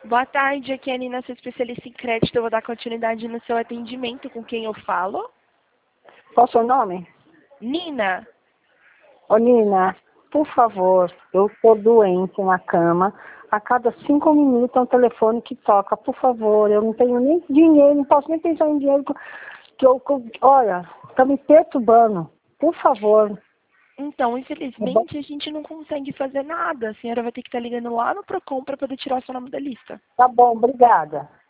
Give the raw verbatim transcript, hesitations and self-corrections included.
Boa tarde, aqui é a Nina, sou especialista em crédito. Eu vou dar continuidade no seu atendimento. Com quem eu falo? Qual o seu nome? Nina. Ô, Nina, por favor, eu estou doente na cama. A cada cinco minutos é um telefone que toca. Por favor, eu não tenho nem dinheiro, não posso nem pensar em dinheiro. Que eu, que eu- olha, está me perturbando. Por favor. Então, É bom? infelizmente, a gente não consegue fazer nada. A senhora vai ter que estar ligando lá no Procon para poder tirar o seu nome da lista. Tá bom, obrigada.